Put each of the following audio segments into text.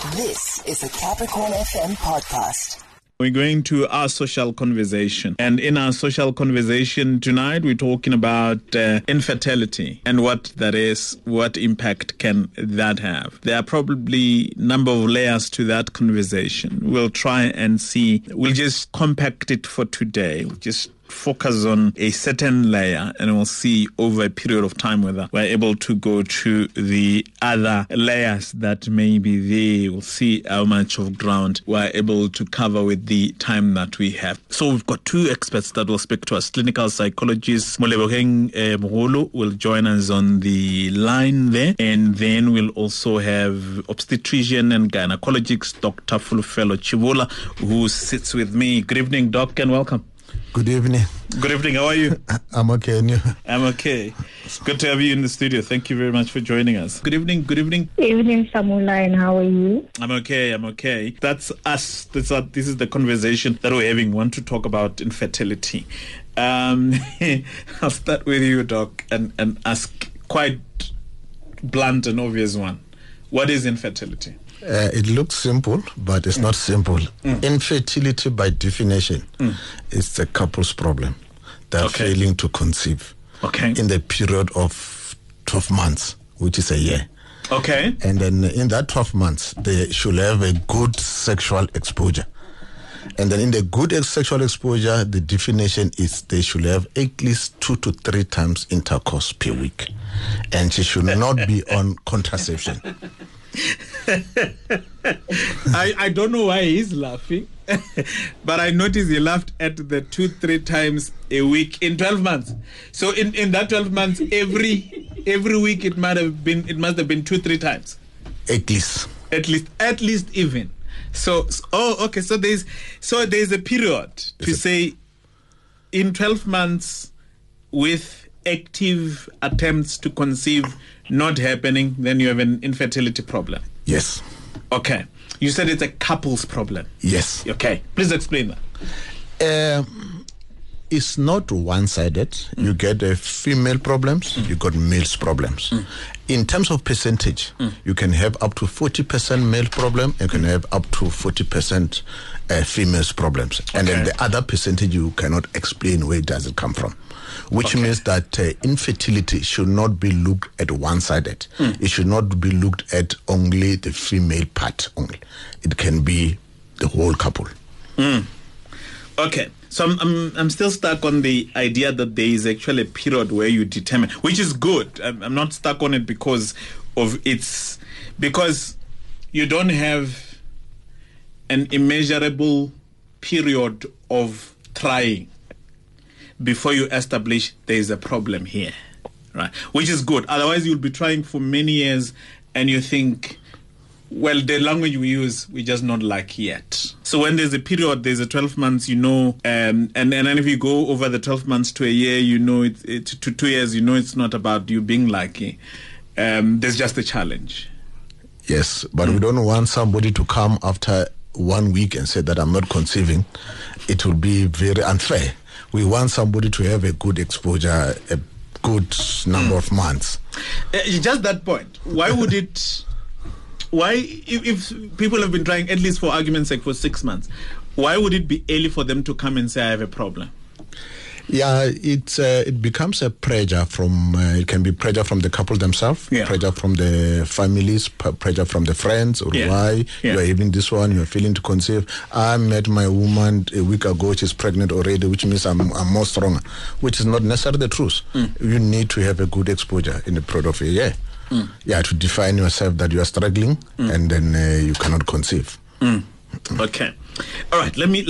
This is a Capricorn FM podcast. We're going to our social conversation. And in our social conversation tonight, we're talking about infertility and what that is, what impact can that have. There are probably a number of layers to that conversation. We'll try and see. We'll just compact it for today. We'll just focus on a certain layer, and we'll see over a period of time whether we're able to go to the other layers that may be there. We'll see how much of ground we're able to cover with the time that we have. So we've got two experts that will speak to us. Clinical psychologist Moleboheng Mogolo will join us on the line there, and then we'll also have obstetrician and gynecologist Dr. Fulufelo Chivula, who sits with me. Good evening, Doc, and welcome. Good evening. Good evening. How are you? I'm okay. And you? I'm okay. Good to have you in the studio. Thank you very much for joining us. Good evening. Good evening. Evening, Samula, and how are you? I'm okay. That's us. This is the conversation that we're having. We want to talk about infertility. I'll start with you, Doc, and ask quite blunt and obvious one. What is infertility? It looks simple, but it's not simple. Infertility, by definition, is a couple's problem. They're failing to conceive in the period of 12 months, which is a year. Okay. And then in that 12 months, they should have a good sexual exposure. And then in the good sexual exposure, the definition is they should have at least 2 to 3 times intercourse per week. And she should not be on contraception. I don't know why he's laughing, but I noticed he laughed at the 2-3 times a week in 12 months. So in that 12 months, every week it must have been 2-3 times. At least even. So there's a period to say in 12 months with active attempts to conceive not happening, then you have an infertility problem. Yes. Okay. You said it's a couple's problem. Yes. Okay. Please explain that. It's not one-sided. You get female problems, you got male's problems. In terms of percentage, you can have up to 40% male problem, you can have up to 40% female's problems. And then the other percentage you cannot explain where does it come from. Which means that infertility should not be looked at one-sided. It should not be looked at only the female part only. It can be the whole couple. Okay. So I'm still stuck on the idea that there is actually a period where you determine, which is good. I'm not stuck on it because you don't have an immeasurable period of trying before you establish there is a problem here, right? Which is good. Otherwise, you'll be trying for many years and you think, well, the language we use, we're just not like yet. So when there's a period, there's a 12 months, and then if you go over the 12 months to a year, to 2 years, it's not about you being lucky. There's just a challenge. Yes, but we don't want somebody to come after 1 week and say that I'm not conceiving. It will be very unfair. We want somebody to have a good exposure, a good number of months. Just that point. Why would it... Why, if people have been trying, at least for argument's sake, for 6 months, why would it be early for them to come and say, I have a problem? Yeah, it becomes a pressure from, it can be pressure from the couple themselves, pressure from the families, pressure from the friends, or why you are having this one, you are failing to conceive. I met my woman a week ago, she's pregnant already, which means I'm more stronger, which is not necessarily the truth. You need to have a good exposure in the period of a year. To define yourself that you are struggling and then you cannot conceive. Okay. All right, let me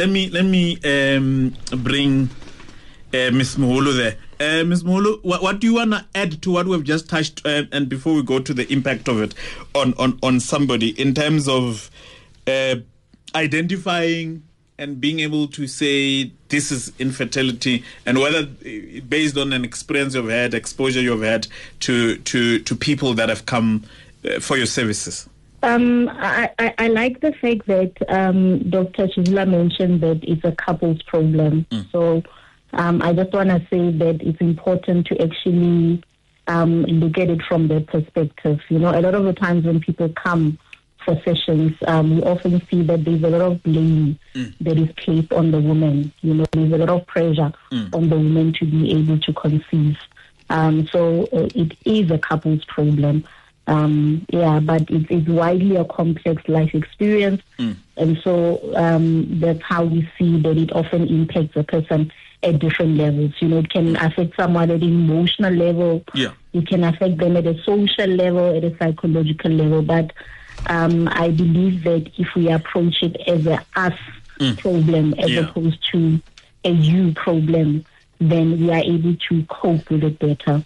bring Ms. Mogolo there. Ms. Mogolo, what do you want to add to what we've just touched, and before we go to the impact of it on somebody in terms of identifying and being able to say this is infertility, and whether based on an experience you've had, exposure you've had to people that have come for your services? I like the fact that Dr. Chivula mentioned that it's a couple's problem. So I just want to say that it's important to actually look at it from that perspective. A lot of the times when people come for sessions, we often see that there's a lot of blame that is placed on the woman. You know, there's a lot of pressure on the woman to be able to conceive. So it is a couple's problem. But it's widely a complex life experience. And so that's how we see that it often impacts a person at different levels. You know, it can affect someone at an emotional level. Yeah. It can affect them at a social level, at a psychological level. But I believe that if we approach it as a us problem as opposed to a you problem, then we are able to cope with it better.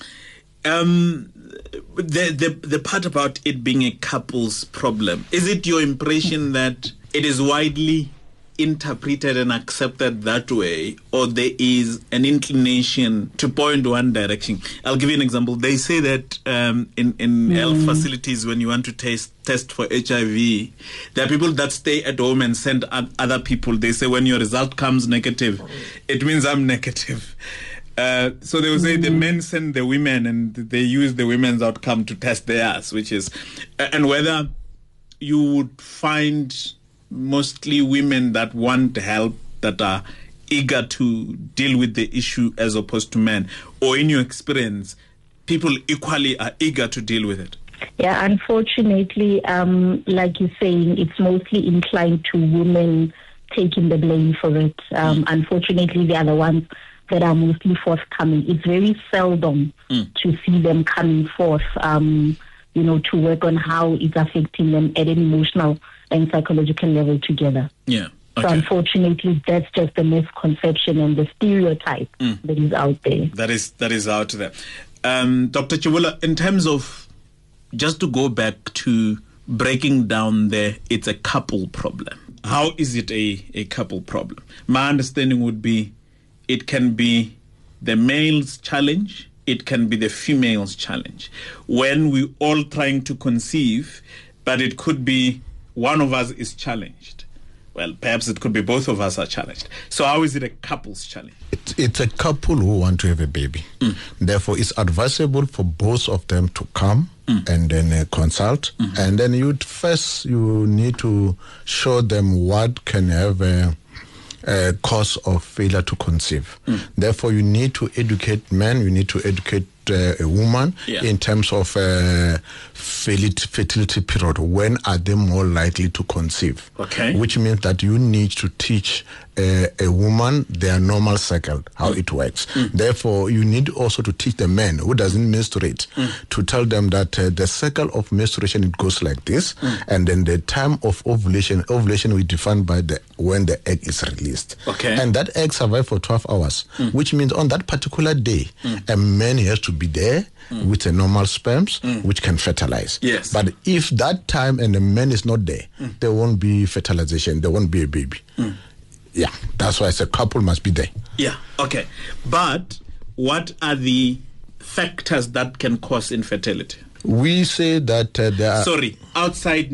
The part about it being a couple's problem, is it your impression that it is widely interpreted and accepted that way, or there is an inclination to point one direction? I'll give you an example. They say that in health facilities, when you want to test for HIV, there are people that stay at home and send other people. They say when your result comes negative, it means I'm negative. So they will say the men send the women and they use the women's outcome to test theirs, which is, and whether you would find mostly women that want help, that are eager to deal with the issue as opposed to men, or in your experience, people equally are eager to deal with it? Yeah, unfortunately, like you're saying, it's mostly inclined to women taking the blame for it. Unfortunately, they are the ones that are mostly forthcoming. It's very seldom to see them coming forth, to work on how it's affecting them at an emotional and psychological level together. Yeah. Okay. So unfortunately, that's just the misconception and the stereotype that is out there. That is out there. Dr. Chibula, in terms of, just to go back to breaking down it's a couple problem. How is it a couple problem? My understanding would be it can be the male's challenge, it can be the female's challenge. When we're all trying to conceive, but it could be one of us is challenged. Well, perhaps it could be both of us are challenged. So how is it a couple's challenge? It's a couple who want to have a baby. Therefore, it's advisable for both of them to come and then consult. And then you need to show them what can have a cause of failure to conceive. Therefore, you need to educate men, you need to educate a woman in terms of fertility period. When are they more likely to conceive? Okay. Which means that you need to teach a woman their normal cycle, how it works. Therefore, you need also to teach the men who doesn't menstruate to tell them that the cycle of menstruation, it goes like this, and then the time of ovulation will defined by when the egg is released. Okay. And that egg survives for 12 hours, which means on that particular day, a man has to be there with a normal sperms, which can fertilize. Yes. But if that time and the man is not there, there won't be fertilization, there won't be a baby. Yeah, that's why a couple must be there. Yeah, okay. But what are the factors that can cause infertility? We say that there are... Sorry, outside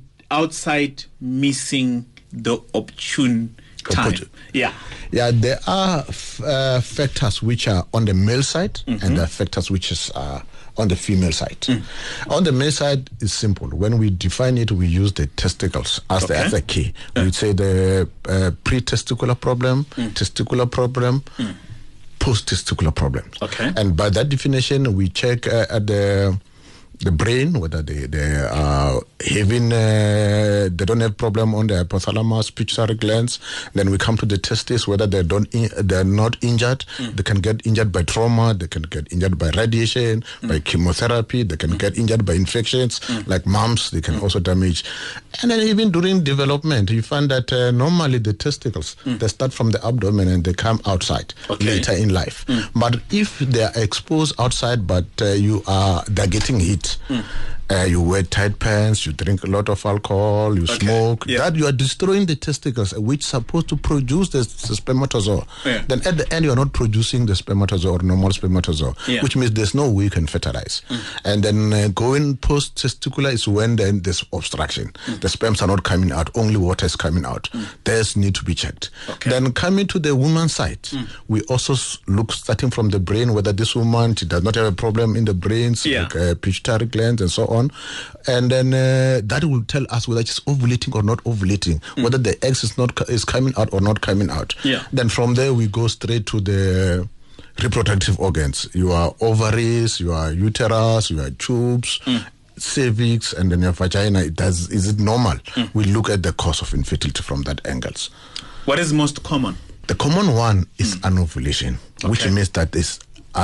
missing the opportune time. Yeah, there are factors which are on the male side and there are factors which are on the female side. On the male side, it's simple. When we define it, we use the testicles as the key. We say the pre-testicular problem, testicular problem, post-testicular problems. Okay. And by that definition, we check at the brain, whether they are having, they don't have problem on the hypothalamus, pituitary glands. Then we come to the testes, whether they're not injured. They can get injured by trauma. They can get injured by radiation, by chemotherapy. They can get injured by infections like mumps. They can also damage. And then even during development, you find that normally the testicles, they start from the abdomen and they come outside later in life. But if they are exposed outside, but they're getting heat, you wear tight pants, you drink a lot of alcohol, you smoke, that you are destroying the testicles, which are supposed to produce the spermatozoa. Then at the end, you are not producing the spermatozoa or normal spermatozoa, which means there's no way you can fertilize. And then going post-testicular is when then there's obstruction. The sperms are not coming out, only water is coming out. Theirs need to be checked. Then coming to the woman's side, we also look starting from the brain, whether this woman, she does not have a problem in the brains, like pituitary glands and so on. on, and then that will tell us whether she's ovulating or not ovulating, whether the egg is coming out or not coming out. Yeah. Then from there we go straight to the reproductive organs: your ovaries, your uterus, your tubes, cervix, and then your vagina. Is it normal? We look at the cause of infertility from that angles. What is most common? The common one is anovulation, which means that there's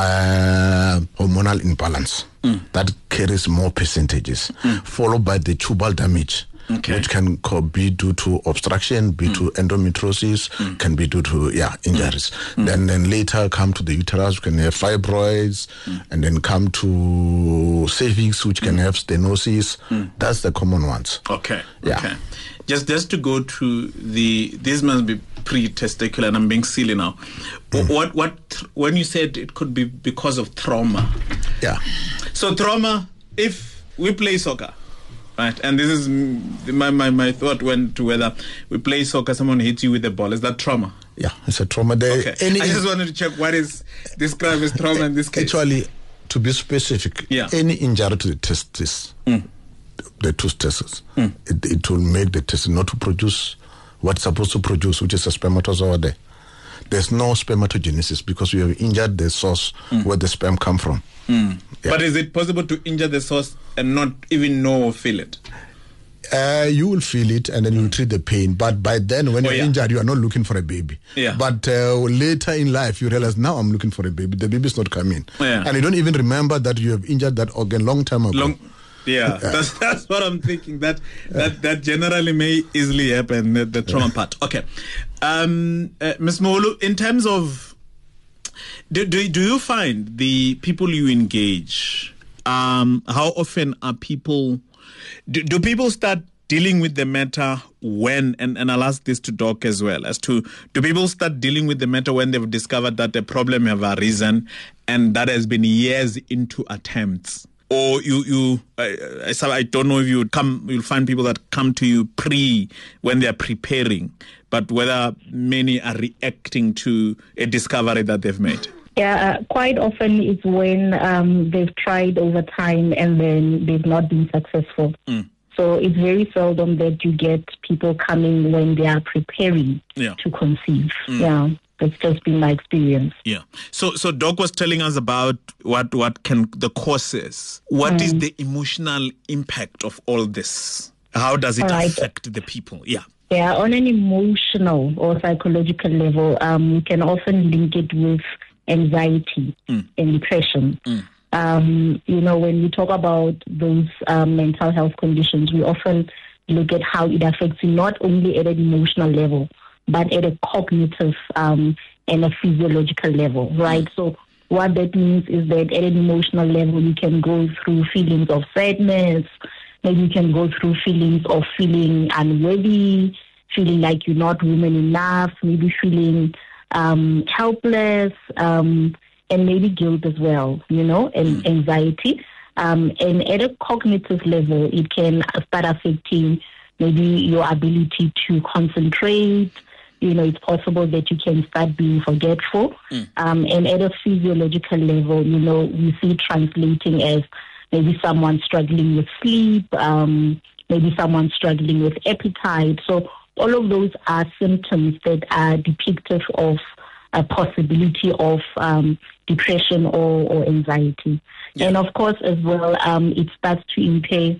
hormonal imbalance that carries more percentages, followed by the tubal damage, which can be due to obstruction, be to endometriosis, can be due to injuries. Then later come to the uterus, we can have fibroids, and then come to cervix, which can have stenosis. That's the common ones. Okay. Yeah. Okay. Just to go to this must be pre-testicular, and I'm being silly now. What when you said it could be because of trauma? Yeah. So trauma, if we play soccer, right, and this is my thought went to whether we play soccer, someone hits you with a ball, is that trauma? Yeah, it's a trauma. Okay. I just wanted to check what is described as trauma in this case. Actually, to be specific, any injury to the testis, the two testes, it will make the testis not to produce what's supposed to produce, which is a spermatozoa. There's no spermatogenesis because we have injured the source where the sperm come from. Yeah. But is it possible to injure the source and not even know or feel it? You will feel it and then you will treat the pain. But by then, when you're injured, you are not looking for a baby. Yeah. But later in life, you realize, now I'm looking for a baby. The baby's not coming. Yeah. And you don't even remember that you have injured that organ long time ago. That's what I'm thinking. That generally may easily happen, the trauma part. Okay. Ms. Moholo, in terms of, do you find the people you engage, how often are people, do people start dealing with the matter when, and I'll ask this to Doc as well, as to, do people start dealing with the matter when they've discovered that the problem have arisen and that has been years into attempts? Or I don't know if you'll find people that come to you when they are preparing, but whether many are reacting to a discovery that they've made. Yeah, quite often it's when they've tried over time and then they've not been successful. So it's very seldom that you get people coming when they are preparing to conceive. Yeah. That's just been my experience. Yeah. So Doc was telling us about what can the causes. What is the emotional impact of all this? How does it affect the people? Yeah. Yeah, on an emotional or psychological level, we can often link it with anxiety and depression. When we talk about those mental health conditions, we often look at how it affects you not only at an emotional level, but at a cognitive and a physiological level, right? So what that means is that at an emotional level, you can go through feelings of sadness, maybe you can go through feelings of feeling unworthy, feeling like you're not woman enough, maybe feeling helpless, and maybe guilt as well, and anxiety. And at a cognitive level, it can start affecting maybe your ability to concentrate. It's possible that you can start being forgetful. And at a physiological level, we see translating as maybe someone struggling with sleep, maybe someone struggling with appetite. So all of those are symptoms that are depictive of a possibility of depression or anxiety. Yeah. And of course, as well, it starts to impair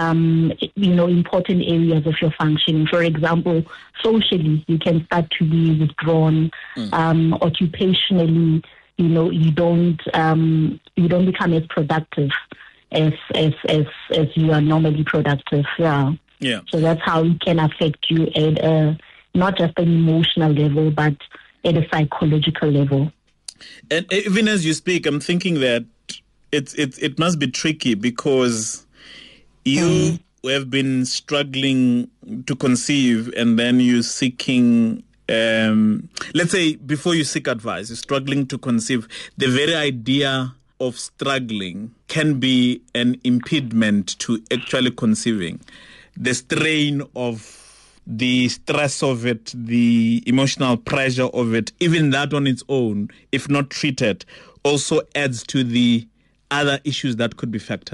important areas of your functioning. For example, socially, you can start to be withdrawn. Occupationally, you don't become as productive as you are normally productive. Yeah. Yeah. So that's how it can affect you at not just an emotional level, but at a psychological level. And even as you speak, I'm thinking that it must be tricky because you have been struggling to conceive, and then you're seeking, let's say, before you seek advice, you're struggling to conceive. The very idea of struggling can be an impediment to actually conceiving. The strain of the stress of it, the emotional pressure of it, even that on its own, if not treated, also adds to the other issues that could be factors.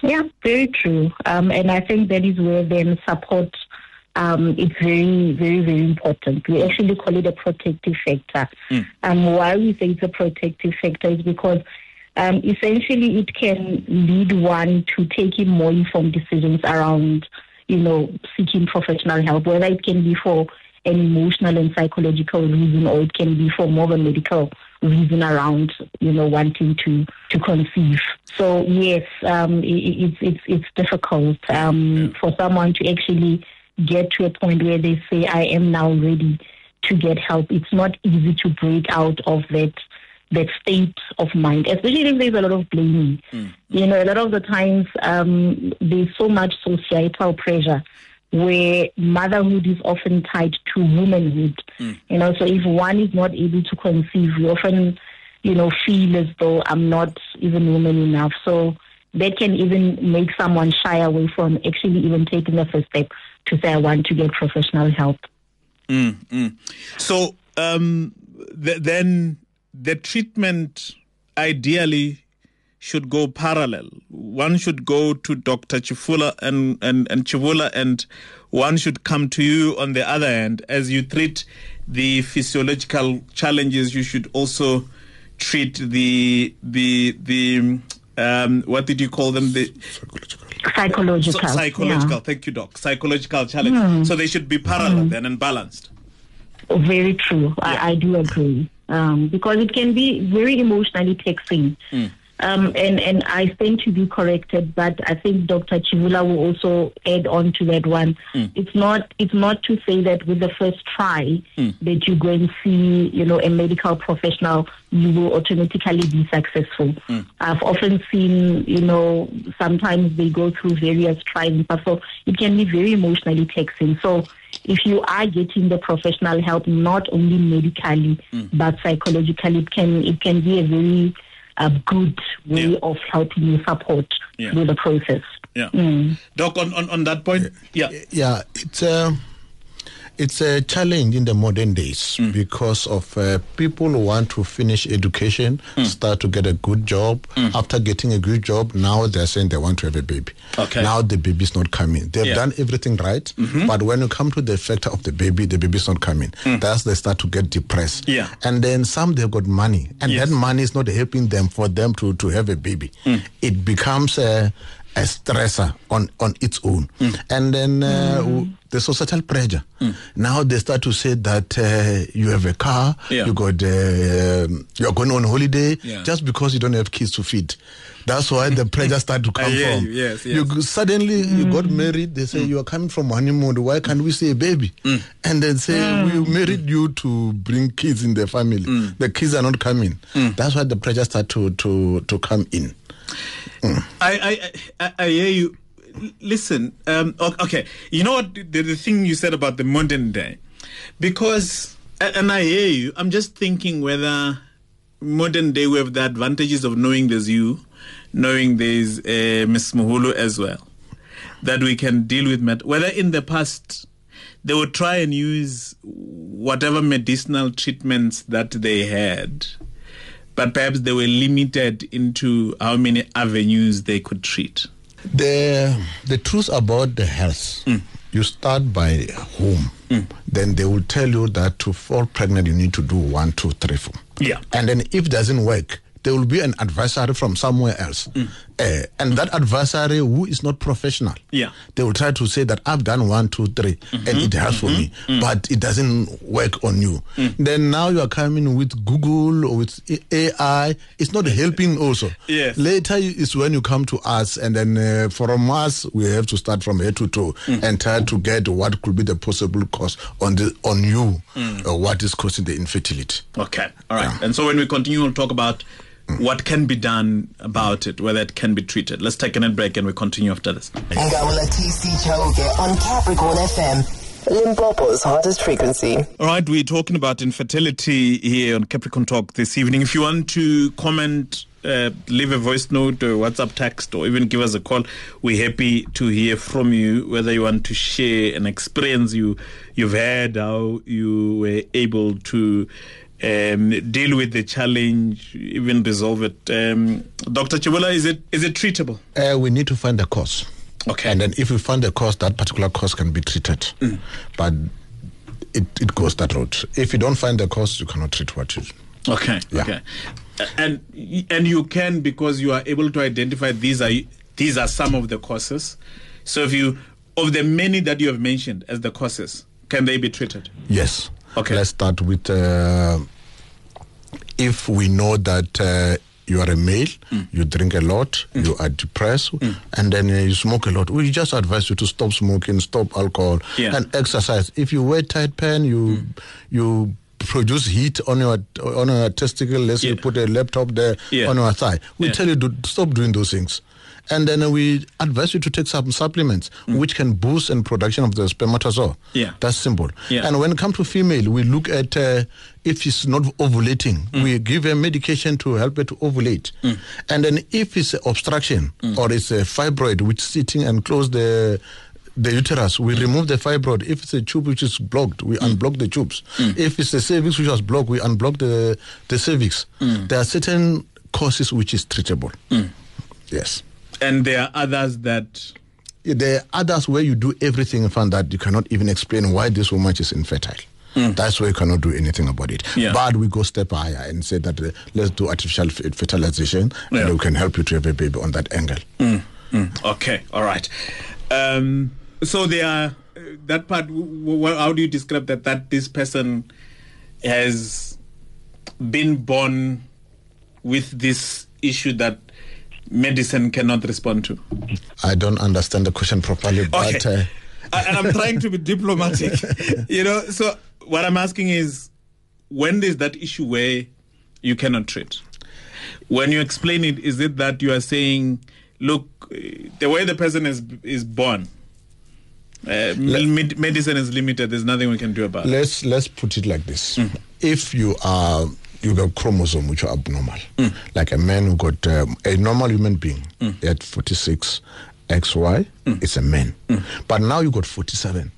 Yeah, very true. And I think that is where then support is very, very, very important. We actually call it a protective factor. Why we say it's a protective factor is because essentially it can lead one to taking more informed decisions around, seeking professional help, whether it can be for an emotional and psychological reason, or it can be for more of a medical reason around, wanting to conceive. So yes, it's difficult for someone to actually get to a point where they say, I am now ready to get help. It's not easy to break out of that state of mind, especially if there's a lot of blaming. A lot of the times there's so much societal pressure where motherhood is often tied to womanhood. So if one is not able to conceive, we often, feel as though I'm not even woman enough. So that can even make someone shy away from actually even taking the first step to say, I want to get professional help. So then the treatment ideally should go parallel. One should go to Dr. Chivula and Chivula, and one should come to you on the other end. As you treat the physiological challenges, you should also treat the what did you call them? The psychological. Psychological. Yeah. Thank you, Doc. Psychological challenges. So they should be parallel then and balanced. Very true. Yeah. I do agree. Because it can be very emotionally taxing. And I stand to be corrected, but I think Dr. Chivula will also add on to that one. It's not to say that with the first try that you go and see, a medical professional, you will automatically be successful. I've often seen, sometimes they go through various tries and stuff, so it can be very emotionally taxing. So if you are getting the professional help, not only medically but psychologically, it can be a very good way of helping you support through the process. Doc, on that point, it's a challenge in the modern days because of people who want to finish education, start to get a good job. After getting a good job, now they're saying they want to have a baby. Okay. Now the baby's not coming. They've done everything right, but when you come to the factor of the baby's not coming. That's they start to get depressed. And then some, they've got money, and that money is not helping them for them to have a baby. It becomes a stressor on its own. And then the societal pressure. Now they start to say that you have a car, you're going on holiday just because you don't have kids to feed. That's why the pressure start to come from. You suddenly you got married, they say you are coming from honeymoon, why can't we say a baby? And then say we married you to bring kids in the family. The kids are not coming. That's why the pressure start to come in. I hear you. Listen, okay. You know what the thing you said about the modern day, because and I hear you. I'm just thinking whether modern day we have the advantages of knowing there's you, knowing there's Ms. Muhulu as well, that we can deal with. Whether in the past they would try and use whatever medicinal treatments that they had, but perhaps they were limited into how many avenues they could treat. The truth about the health, you start by home. Then they will tell you that to fall pregnant, you need to do 1, 2, 3, 4. And then if it doesn't work, there will be an advisory from somewhere else. And that advisory who is not professional, they will try to say that I've done 1, 2, 3 and it helps for me, but it doesn't work on you. Then now you are coming with Google or with AI. It's not helping also. Later is when you come to us, and then from us we have to start from head to toe and try to get what could be the possible cause on you, what is causing the infertility. Okay, all right. And so when we continue, we'll talk about what can be done about it, whether it can be treated. Let's take a net break and we continue after this. Ngawula TC Chauke on Capricorn FM, Limpopo's hottest frequency. All right, we're talking about infertility here on Capricorn Talk this evening. If you want to comment, leave a voice note or WhatsApp text or even give us a call, we're happy to hear from you, whether you want to share an experience you've had, how you were able to deal with the challenge, even resolve it. Dr. Chibula, is it treatable? We need to find the cause. Okay. And then if we find the cause, that particular cause can be treated. But it goes that route. If you don't find the cause, you cannot treat what you... Okay. Yeah. Okay. And you can, because you are able to identify these are some of the causes. So of the many that you have mentioned as the causes, can they be treated? Yes. Okay. Let's start with if we know that you are a male, you drink a lot, you are depressed, and then you smoke a lot. We just advise you to stop smoking, stop alcohol, and exercise. If you wear tight pants, you produce heat on your testicle. Let's say you put a laptop there on your thigh. We tell you to stop doing those things. And then we advise you to take some supplements which can boost the production of the spermatozoa. Yeah. That's simple. Yeah. And when it comes to female, we look at if she's not ovulating, we give her medication to help her to ovulate. And then if it's an obstruction or it's a fibroid which is sitting and close the uterus, we remove the fibroid. If it's a tube which is blocked, we unblock the tubes. If it's a cervix which was blocked, we unblock the cervix. There are certain causes which is treatable. Yes. And there are others that... There are others where you do everything and find that you cannot even explain why this woman is infertile. That's why you cannot do anything about it. Yeah. But we go step higher and say that let's do artificial fertilization and we can help you to have a baby on that angle. Okay, all right. So there are... that part, how do you describe that this person has been born with this issue that medicine cannot respond to? I don't understand the question properly, but... Okay. And I'm trying to be diplomatic. So what I'm asking is, when there's that issue where you cannot treat, when you explain it, is it that you are saying, look, the way the person is born, medicine is limited, there's nothing we can do about it? Let's put it like this. If you got chromosome which are abnormal, like a man who got a normal human being at 46 XY, it's a man. But now you got 47.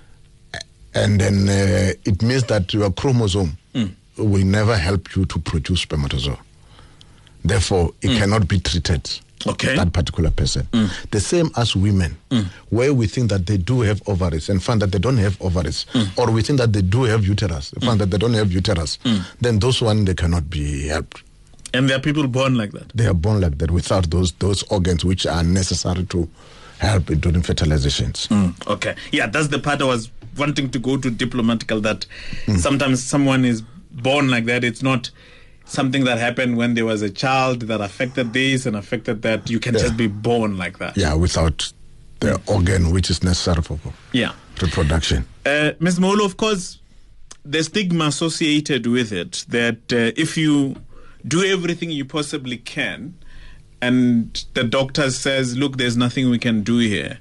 And then it means that your chromosome will never help you to produce spermatozoa. Therefore, it cannot be treated. Okay. That particular person. The same as women, where we think that they do have ovaries and find that they don't have ovaries, or we think that they do have uterus, find that they don't have uterus, then those ones, they cannot be helped. And there are people born like that? They are born like that without those organs which are necessary to help in doing fertilizations. Okay. Yeah, that's the part I was wanting to go to diplomatical, that sometimes someone is born like that. It's not something that happened when there was a child that affected this and affected that. You can just be born like that. Yeah, without the organ which is necessary for reproduction. Ms. Molo, of course, the stigma associated with it, that if you do everything you possibly can and the doctor says, look, there's nothing we can do here,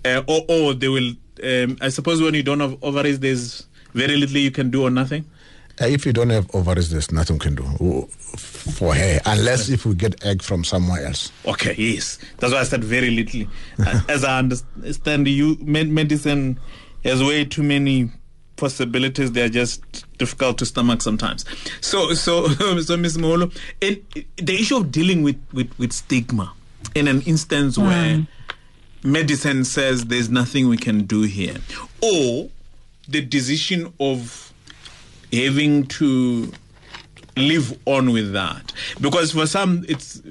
or they will, I suppose when you don't have ovaries, there's very little you can do or nothing? If you don't have ovaries, there's nothing you can do for her, unless if we get egg from somewhere else. Okay, yes. That's why I said very little. As I understand, medicine has way too many possibilities. They're just difficult to stomach sometimes. So Ms. Molo, the issue of dealing with stigma in an instance where medicine says there's nothing we can do here, or the decision of having to live on with that, because for some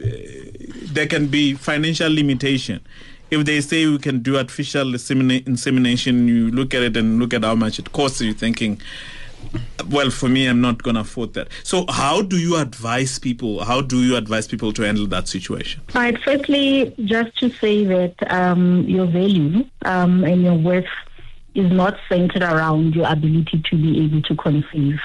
there can be financial limitation. If they say we can do artificial insemination, you look at it and look at how much it costs, you're thinking, well, for me, I'm not going to afford that. So how do you advise people? How do you advise people to handle that situation? Right. Firstly, just to say that your value and your worth is not centered around your ability to be able to conceive.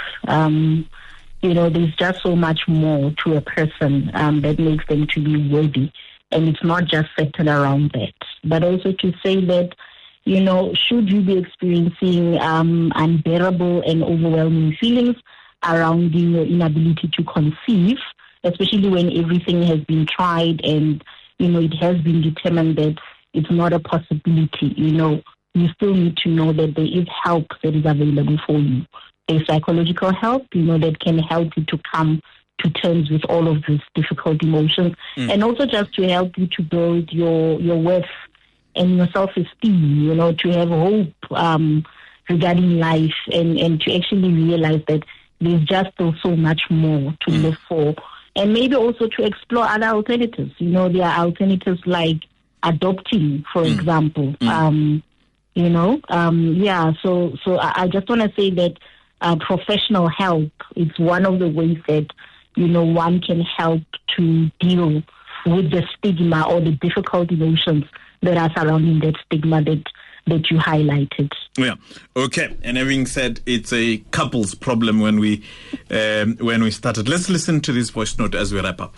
There's just so much more to a person that makes them to be worthy. And it's not just centered around that. But also to say that, should you be experiencing unbearable and overwhelming feelings around your inability to conceive, especially when everything has been tried and, it has been determined that it's not a possibility, you still need to know that there is help that is available for you. a psychological help, that can help you to come to terms with all of these difficult emotions, and also just to help you to build your worth and your self-esteem, to have hope regarding life, and to actually realize that there's just still so much more to live for. And maybe also to explore other alternatives. There are alternatives like adopting, for example. So I just want to say that professional help is one of the ways that, one can help to deal with the stigma or the difficult emotions that are surrounding that stigma that you highlighted. Yeah. Okay. And having said it's a couple's problem when we started, let's listen to this voice note as we wrap up.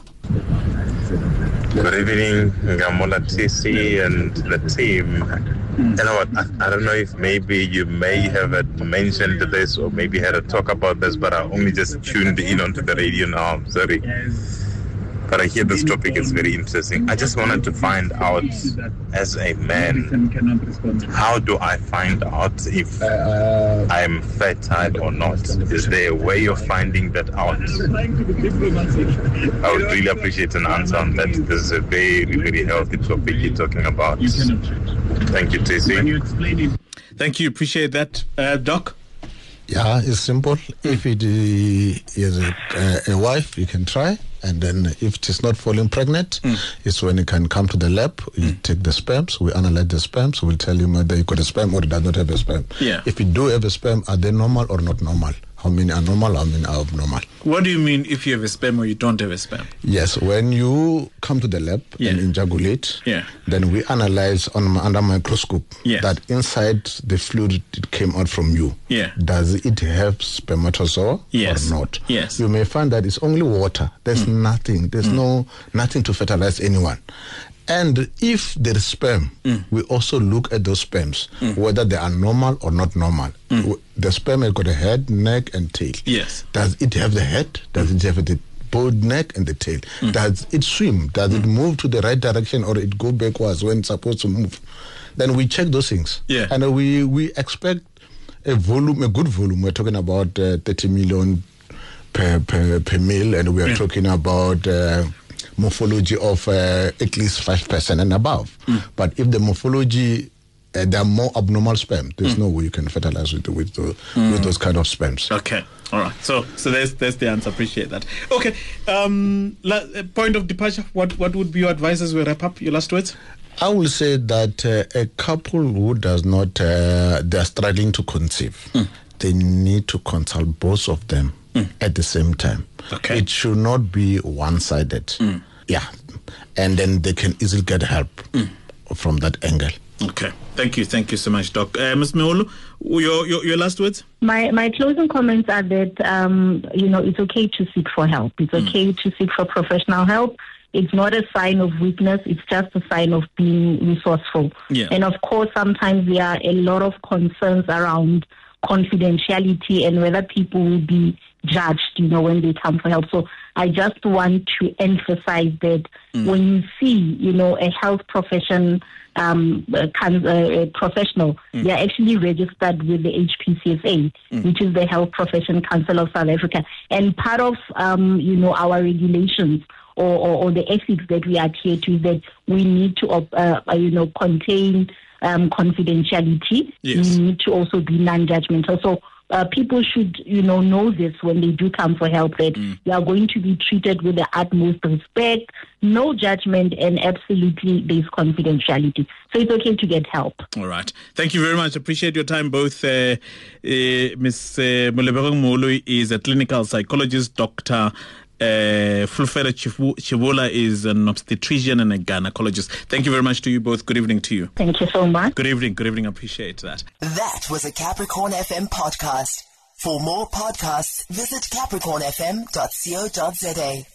Good evening, Ngamola TC and the team. You know what? I don't know if maybe you may have mentioned this or maybe had a talk about this, but I only just tuned in onto the radio now. I'm sorry. But I hear this topic is very interesting. I just wanted to find out, as a man, how do I find out if I'm fertile or not? Is there a way of finding that out? I would really appreciate an answer on that. This is a very, very healthy topic you're talking about. Thank you, TC. Thank you. Appreciate that. Doc? Yeah, it's simple. If it is a wife, you can try. And then if it is not falling pregnant, it's when you can come to the lab, you take the sperms, we analyze the sperms, we'll tell you whether you got a sperm or it does not have a sperm. Yeah. If you do have a sperm, are they normal or not normal? How many are normal, how many are abnormal? What do you mean if you have a sperm or you don't have a sperm? Yes, when you come to the lab and ejaculate, then we analyze under microscope that inside the fluid it came out from you. Does it have spermatozoa or not? Yes. You may find that it's only water. There's nothing. There's nothing to fertilize anyone. And if there is sperm, we also look at those sperms, whether they are normal or not normal. The sperm has got a head, neck, and tail. Yes. Does it have the head? Does it have the both neck and the tail? Does it swim? Does it move to the right direction or it go backwards when it's supposed to move? Then we check those things. And we expect a good volume. We're talking about 30 million per mil, and we are talking about morphology of at least 5% and above. But if the morphology, there are more abnormal sperm, there's no way you can fertilize with those kind of sperms. Okay. All right. So that's the answer. Appreciate that. Okay. Point of departure. What would be your advice as we wrap up? Your last words? I will say that a couple who does not, they're struggling to conceive, they need to consult both of them at the same time. Okay. It should not be one-sided. Yeah. And then they can easily get help from that angle. Okay. Thank you so much, Doc. Ms. Meolu, your last words? My closing comments are that, it's okay to seek for help. It's okay to seek for professional help. It's not a sign of weakness. It's just a sign of being resourceful. Yeah. And of course, sometimes there are a lot of concerns around confidentiality and whether people will be judged, when they come for help. So I just want to emphasize that when you see, a health professional, they're actually registered with the HPCSA, which is the Health Profession Council of South Africa. And part of, our regulations or the ethics that we adhere to, that we need to, contain confidentiality. Yes. We need to also be non-judgmental. So people should, know this when they do come for help, that they are going to be treated with the utmost respect, no judgment, and absolutely there's confidentiality. So it's okay to get help. All right. Thank you very much. Appreciate your time. Both Ms. Moleberong Molo is a clinical psychologist, Dr. Fulfere Chivola is an obstetrician and a gynecologist. Thank you very much to you both. Good evening to you. Thank you so much. Good evening. Appreciate that. That was a Capricorn FM podcast. For more podcasts, visit capricornfm.co.za.